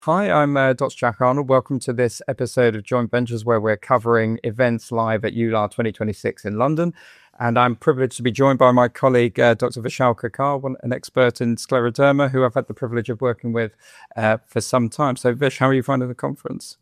Hi, I'm Dr. Jack Arnold. Welcome to this episode of Joint Ventures, where we're covering events live at EULAR 2026 in London. And I'm privileged to be joined by my colleague, Dr. Vishal Kakar, an expert in scleroderma, who I've had the privilege of working with for some time. So, Vish, how are you finding the conference?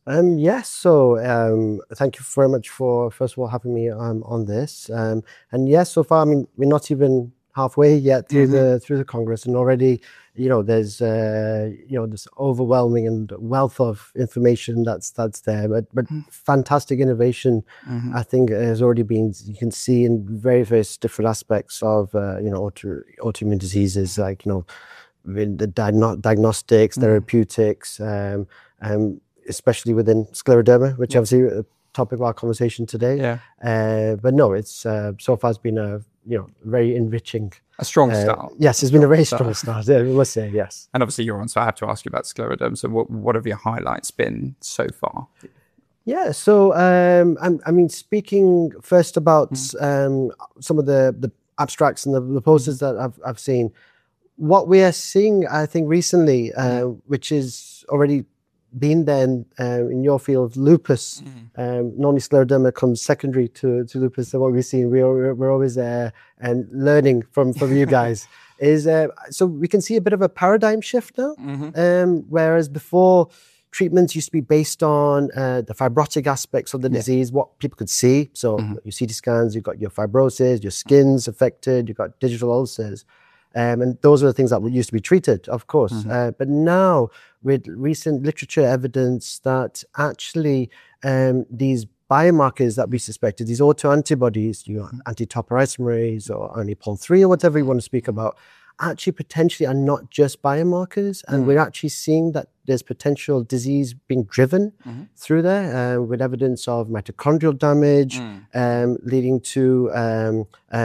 Thank you very much for, first of all, having me on this. And yes, so far, I mean, we're not even halfway yet through the Congress, and already, there's this overwhelming and wealth of information that's there, but fantastic innovation. I think has already been, you can see in various different aspects of autoimmune diseases, like with the diagnostics, therapeutics, especially within scleroderma, which obviously a topic of our conversation today. But no, it's so far it's been a very enriching. A strong start. Yes, it's been a very strong start. Yeah, we must say, yes. And obviously you're on, so I have to ask you about scleroderma. So what have your highlights been so far? Yeah, so I mean, speaking first about some of the abstracts and the posters that I've seen, what we are seeing, I think, recently, which is already been there in your field, lupus. Normally scleroderma comes secondary to lupus. So what we've seen, we're always there and learning from you guys. Is so we can see a bit of a paradigm shift now. Whereas before, treatments used to be based on the fibrotic aspects of the disease, what people could see. So your CT scans, you've got your fibrosis, your skin's affected, you've got digital ulcers. And those are the things that used to be treated, of course. But now, with recent literature evidence that actually these biomarkers that we suspected, these autoantibodies, anti-topoisomerase or anti-Pol3 or whatever you want to speak about, actually potentially are not just biomarkers. And we're actually seeing that there's potential disease being driven through there with evidence of mitochondrial damage leading to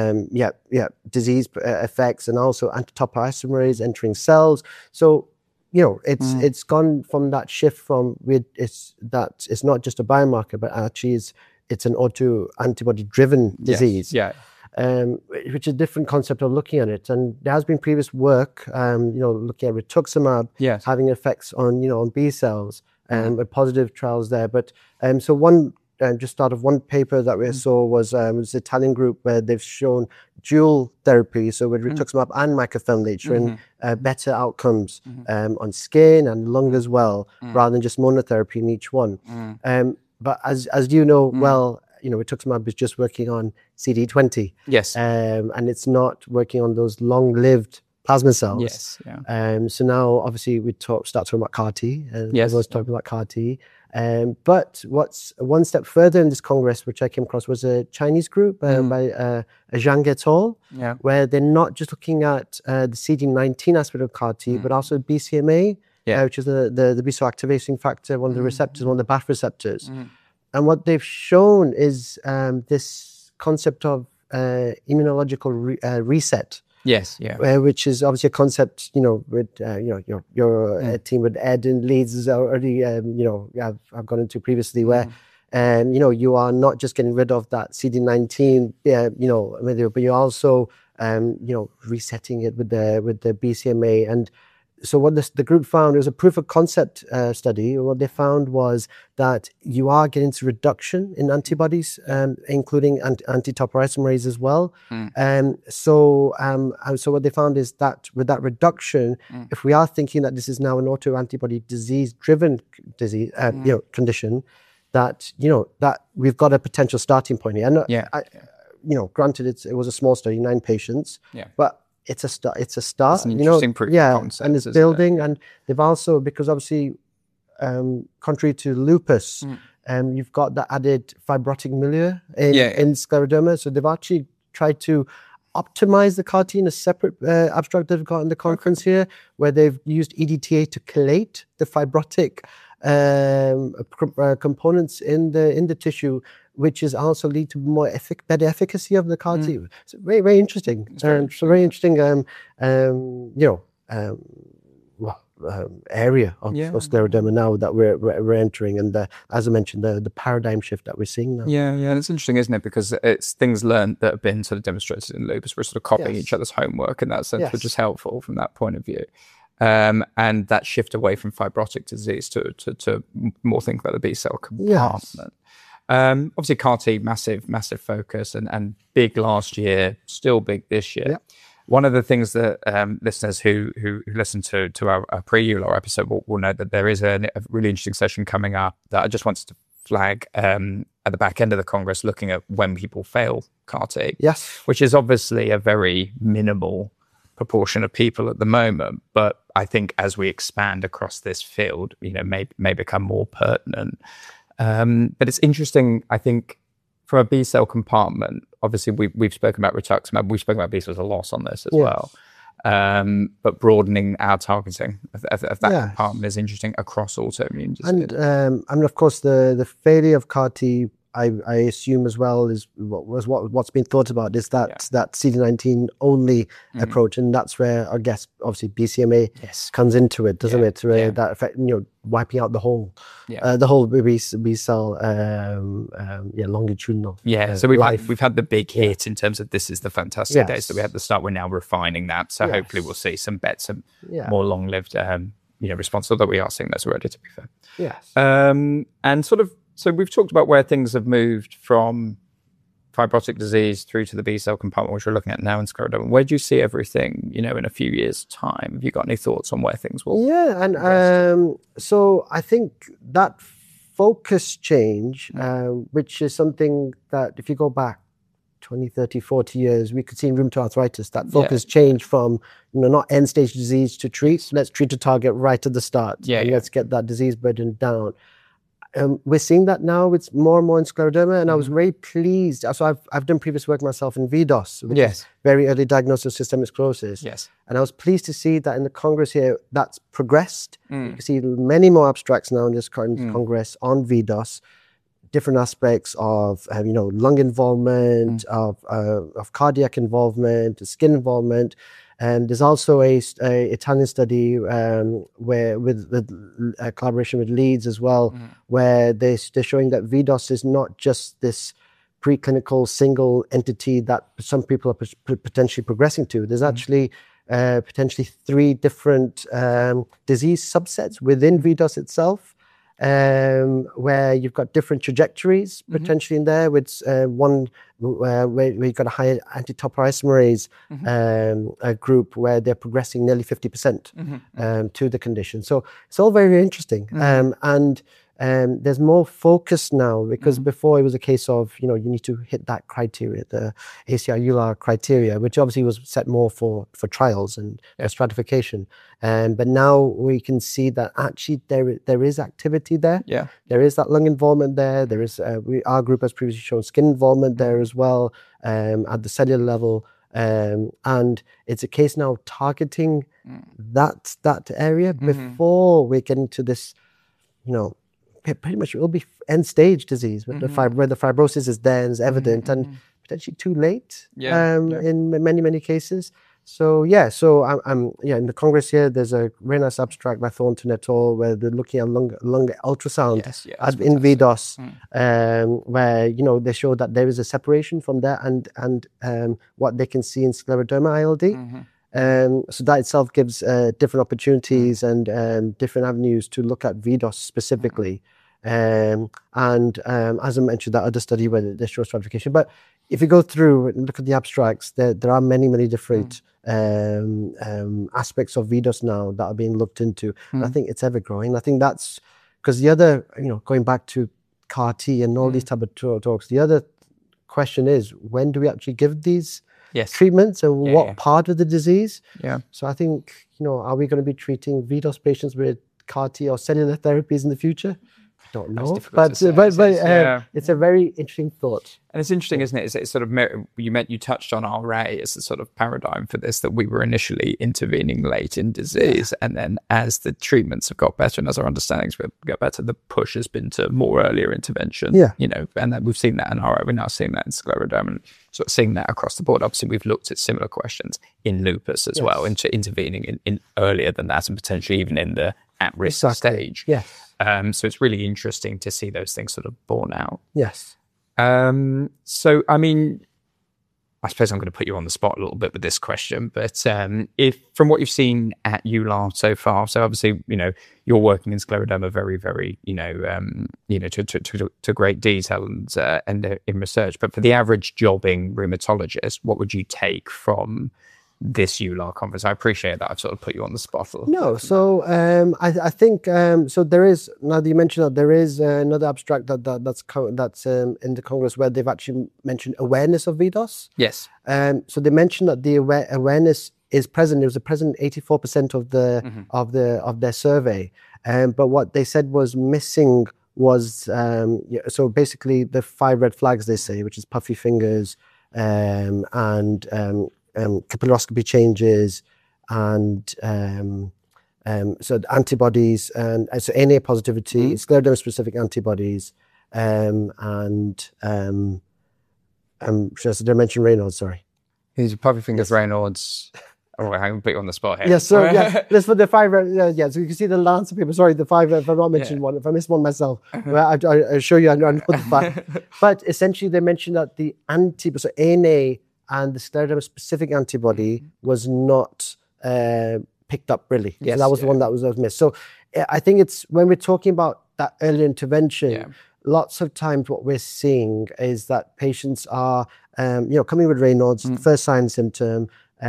disease effects, and also anti-topoisomerase entering cells. So it's gone from that shift from it's not just a biomarker, but actually it's an autoantibody driven disease. Which is a different concept of looking at it. And there has been previous work, looking at rituximab having effects on B cells with positive trials there. But so one, just out of one paper that we saw was an Italian group where they've shown dual therapy, so with rituximab and mycophenolate, showing better outcomes on skin and lung as well, rather than just monotherapy in each one. But as you know well, rituximab is just working on CD20. Yes. And it's not working on those long-lived plasma cells. Yes. Yeah. So now, obviously, we start talking about CAR-T. Everyone's talking about CAR-T. But what's one step further in this Congress, which I came across, was a Chinese group by Zhang et al., where they're not just looking at the CD19 aspect of CAR-T, but also BCMA, which is the B-cell activation factor, one of the receptors, one of the BAFF receptors. And what they've shown is this concept of immunological reset. Yes, yeah. Which is obviously a concept, with your team with Ed in Leeds is already, I've gone into previously, where, you are not just getting rid of that CD19, but you're also, resetting it with the BCMA. And so what the group found, it was a proof of concept study. What they found was that you are getting to reduction in antibodies, including anti-topoisomerase as well. So what they found is that with that reduction, if we are thinking that this is now an autoantibody disease-driven disease, condition, that that we've got a potential starting point here. And granted, it was a small study, 9 patients, but it's a start. It's an interesting proof of concept, and it's building. And they've also, because obviously, contrary to lupus, you've got the added fibrotic milieu in scleroderma. So they've actually tried to optimize the CAR-T in a separate abstract that we've got in the conference here, where they've used EDTA to chelate the fibrotic components in the tissue, which is also lead to better efficacy of the CAR-T. It's very, very interesting. It's very interesting, area of scleroderma now that we're entering, and as I mentioned, the paradigm shift that we're seeing now. And it's interesting, isn't it? Because it's things learned that have been sort of demonstrated in lupus. We're sort of copying each other's homework in that sense, which is helpful from that point of view. and that shift away from fibrotic disease to more think about the B cell compartment. Obviously, CAR-T, massive focus and big last year, still big this year. One of the things that listeners who listen to our pre-EULAR episode will know that there is a really interesting session coming up that I just wanted to flag at the back end of the Congress, looking at when people fail CAR-T. Yes. Which is obviously a very minimal proportion of people at the moment, but I think as we expand across this field, may become more pertinent. But it's interesting, I think, from a B cell compartment. Obviously, we've spoken about rituximab, we've spoken about B cells a lot on this as well. But broadening our targeting of that compartment is interesting across autoimmune disease. And of course, the failure of CAR-T, I assume as well, is what's been thought about is that CD19 only approach, and that's where I guess obviously BCMA comes into it, doesn't it? Where that effect, wiping out the whole B cell longitudinal. So we've had the big hit in terms of this is the fantastic data that we had at the start. We're now refining that, so hopefully we'll see some more long-lived response. Although we are seeing those already, to be fair. And sort of. So we've talked about where things have moved from fibrotic disease through to the B cell compartment, which we're looking at now in scleroderma. Where do you see everything, in a few years' time? Have you got any thoughts on where things will? So I think that focus change, which is something that if you go back 20, 30, 40 years, we could see in rheumatoid arthritis, that focus changed from, not end-stage disease to treat. Let's treat a target right at the start. Let's get that disease burden down. We're seeing that now. It's more and more in scleroderma, and I was very pleased. So I've done previous work myself in VDOS, which is very early diagnosis of systemic sclerosis. And I was pleased to see that in the Congress here, that's progressed. You can see many more abstracts now in this current Congress on VDOS, different aspects of lung involvement, of cardiac involvement, skin involvement. And there's also a Italian study where with a collaboration with Leeds as well, where they're showing that VDOS is not just this preclinical single entity that some people are potentially progressing to. There's actually potentially 3 different disease subsets within VDOS itself, where you've got different trajectories potentially in there, with one where you've got a higher anti-topoisomerase group where they're progressing nearly 50% to the condition. So it's all very interesting. And there's more focus now, because before it was a case of, you need to hit that criteria, the ACR-EULAR criteria, which obviously was set more for trials and stratification. But now we can see that actually there is activity there. There is that lung involvement there. There is, our group has previously shown skin involvement there as well, at the cellular level. And it's a case now of targeting that area before we get into this, pretty much it will be end-stage disease where the fibrosis is there and is evident and potentially too late in many cases. So I'm in the Congress here. There's a very nice abstract by Thornton et al. Where they're looking at lung ultrasound in VDOS, where they show that there is a separation from there and what they can see in scleroderma ILD. So that itself gives different opportunities and different avenues to look at VDOS specifically. And as I mentioned, that other study where they show stratification. But if you go through and look at the abstracts, there are many different aspects of VDOS now that are being looked into. And I think it's ever growing. I think that's because the other, going back to CAR-T and all these type of talks, the other question is, when do we actually give these treatments and what part of the disease? So I think, are we going to be treating VDOS patients with CAR-T or cellular therapies in the future? I don't know, but it's a very interesting thought. And it's interesting, isn't it? It's sort of, you touched on RA as a sort of paradigm for this, that we were initially intervening late in disease. And then as the treatments have got better and as our understandings got better, the push has been to more earlier intervention. And that we've seen that in RA, we're now seeing that in scleroderma, and sort of seeing that across the board. Obviously, we've looked at similar questions in lupus as well, into intervening in earlier than that, and potentially even in the at-risk stage. So it's really interesting to see those things sort of borne out. So, I mean, I suppose I'm going to put you on the spot a little bit with this question, but if from what you've seen at EULAR so far, so obviously, you're working in scleroderma very, very, to great detail and in research, but for the average jobbing rheumatologist, what would you take from this EULAR conference? I appreciate that I've sort of put you on the spot a little No, bit. so I think so. There is, now that you mentioned that, there is another abstract that's in the Congress where they've actually mentioned awareness of VDOS. Yes. So they mentioned that the awareness is present. It was present 84% of their survey, but what they said was missing was so basically the 5 red flags they say, which is puffy fingers and capillaroscopy changes, and so the antibodies, and so NA positivity, scleroderma specific antibodies, did I mention Raynaud's? Sorry. Who's puffy fingers, Raynaud's? Oh, I'm going to put you on the spot here. Yes, so let's put the 5 red, so you can see the Lancet paper. Sorry, the 5 red, if I'm not mentioning one, if I missed one myself, well, I assure you I know the 5. But essentially they mentioned that the so NA and the scleroderma specific antibody was not picked up really. Yes, so that was the one that was missed. So I think it's when we're talking about that early intervention, lots of times what we're seeing is that patients are, coming with Raynaud's, first sign symptom,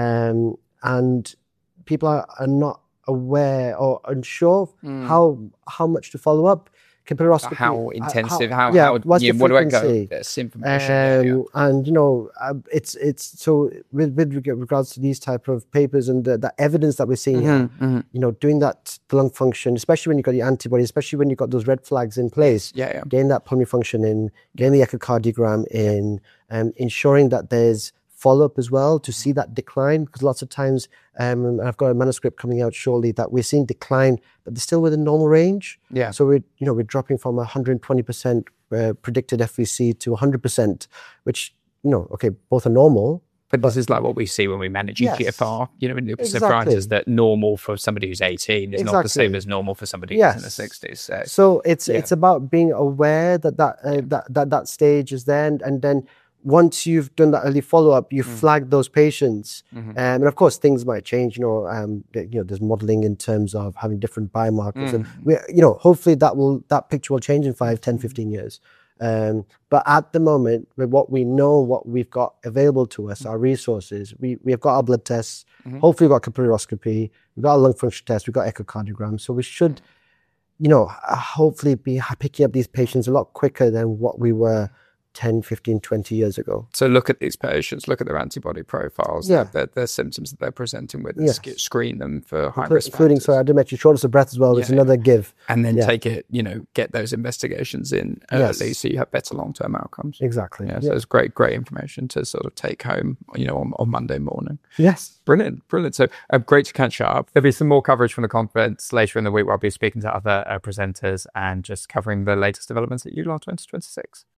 and people are not aware or unsure how much to follow up. Capillaroscopy, how intensive, what's the what do I frequency? go? This information. And it's so with regards to these type of papers and the evidence that we're seeing here, doing that the lung function, especially when you've got the antibody, especially when you've got those red flags in place, getting that pulmonary function in, getting the echocardiogram in, ensuring that there's follow-up as well to see that decline, because lots of times, and I've got a manuscript coming out shortly, that we're seeing decline, but they're still within normal range. Yeah. So we're dropping from 120% predicted FVC to 100%, which both are normal. But this is like what we see when we manage EGFR, in lupus nephritis, that normal for somebody who's 18 is not the same as normal for somebody who's in the 60s. So it's about being aware that stage is there, and then once you've done that early follow-up, you flag those patients. And of course, things might change, there's modeling in terms of having different biomarkers. And, hopefully that picture will change in 5, 10, 15 years. But at the moment, with what we know, what we've got available to us, our resources, we've got our blood tests, hopefully we've got capillaroscopy, we've got a lung function test, we've got echocardiogram. So we should, hopefully be picking up these patients a lot quicker than what we were 10, 15, 20 years ago. So look at these patients, look at their antibody profiles, their symptoms that they're presenting with, and screen them for high risk including, sorry, I did mention shortness of breath as well. It's another give. And then take it, get those investigations in early so you have better long-term outcomes. Exactly. So it's great information to sort of take home, on Monday morning. Yes. Brilliant. So great to catch up. There'll be some more coverage from the conference later in the week where I'll be speaking to other presenters and just covering the latest developments at EULAR 2026.